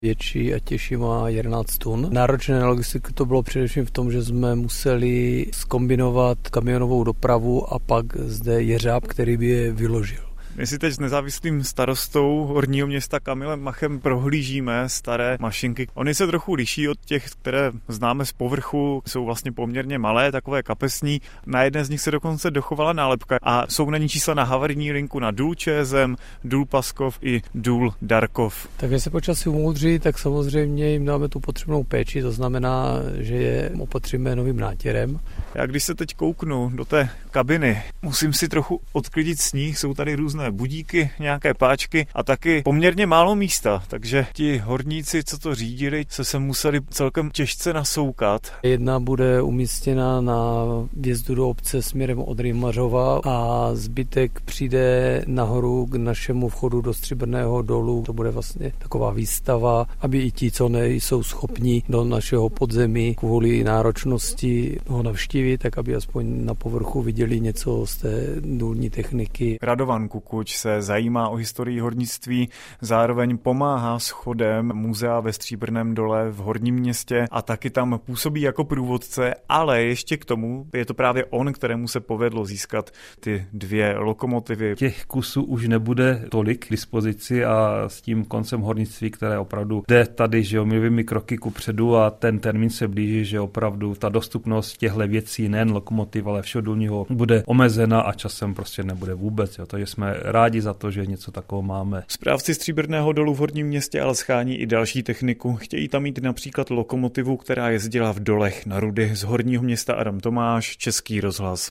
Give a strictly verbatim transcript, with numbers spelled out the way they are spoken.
Větší a těžší má jedenáct tun. Náročné na logistiku to bylo především v tom, že jsme museli zkombinovat kamionovou dopravu a pak zde jeřáb, který by je vyložil. My si teď s nezávislým starostou Horního Města Kamilem Machem prohlížíme staré mašinky. Ony se trochu liší od těch, které známe z povrchu, jsou vlastně poměrně malé, takové kapesní. Na jedné z nich se dokonce dochovala nálepka a jsou na ní čísla na havarijní linku na důl ČSM, důl Paskov i důl Darkov. Tak když se počasí umoudří, tak samozřejmě jim dáme tu potřebnou péči, to znamená, že je opatříme novým nátěrem. Já když se teď kouknu do té kabiny, musím si trochu odklidit sníh, jsou tady různé budíky, nějaké páčky a taky poměrně málo místa, takže ti horníci, co to řídili, se se museli celkem těžce nasoukat. Jedna bude umístěna na vjezdu do obce směrem od Rymařova a zbytek přijde nahoru k našemu vchodu do Stříbrného dolu. To bude vlastně taková výstava, aby i ti, co nejsou schopni do našeho podzemí kvůli náročnosti ho navštívit, tak aby aspoň na povrchu viděli něco z té důlní techniky. Radovan Kukuč se zajímá o historii hornictví, zároveň pomáhá s chodem muzea ve Stříbrném dole v Horním Městě a taky tam působí jako průvodce, ale ještě k tomu je to právě on, kterému se povedlo získat ty dvě lokomotivy. Těch kusů už nebude tolik k dispozici a s tím koncem hornictví, které opravdu jde tady, že jo, milovými kroky kupředu a ten termín se blíží, že opravdu ta dostupnost těchto věcí, nejen lokomotiv, ale všeho důlního, bude omezena a časem prostě nebude vůbec, jo, takže jsme rádi za to, že něco takového máme. Správci Stříbrného dolu v Horním Městě ale schání i další techniku. Chtějí tam mít například lokomotivu, která jezdila v dolech na rudy. Z Horního Města Adam Tomáš, Český rozhlas.